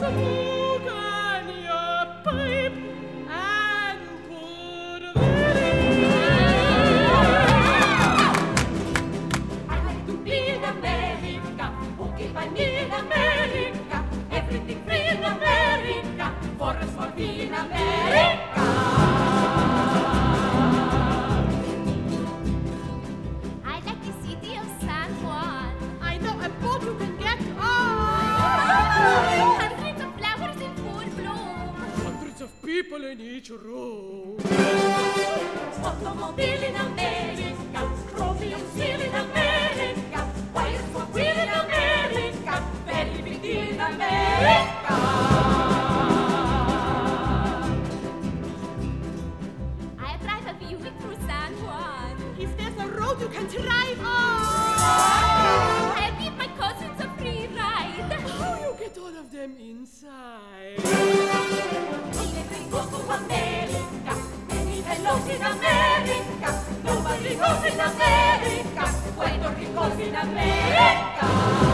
smoke on your pipe and put that in. I like to be in America, walking by me in America, everything free in America, forest for me in America. I like the city of San Juan. I know a boat you can get on. Hundreds of flowers in full bloom. Hundreds of people in each room. Automobile in America, chromium steel in America, wires for wheel in America, very big deal in America. I drive a Buick through San Juan. If there's a road you can drive on. I give my cousins a free ride. How you get all of them inside? Everything goes to America, many hellos in America, nobody goes in America, Puerto Rico's in America.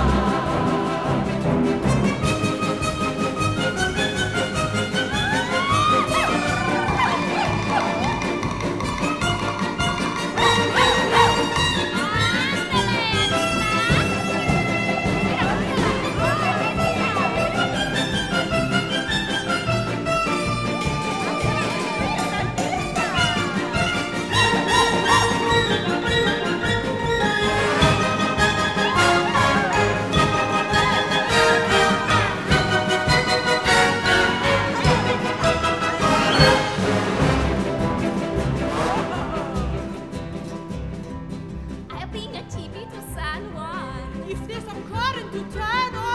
I bring a TV to San Juan. If there's a current to turn on.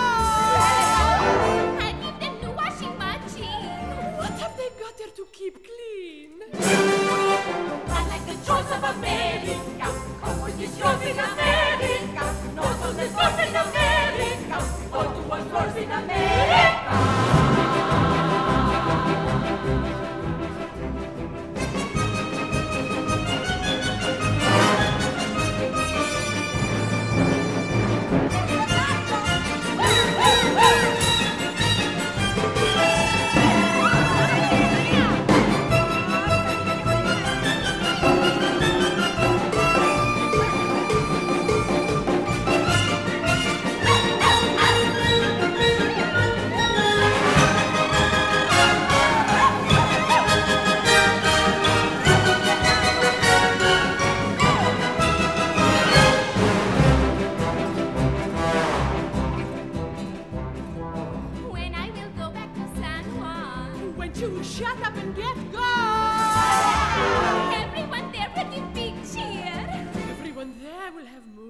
I give them new washing machine. What have they got there to keep clean? I like the joys of America, come with these joys in America, no son de stores in America, all to one stores in America. When I will go back to San Juan. When you shut up and get gone. Everyone there will give big cheer. Everyone there will have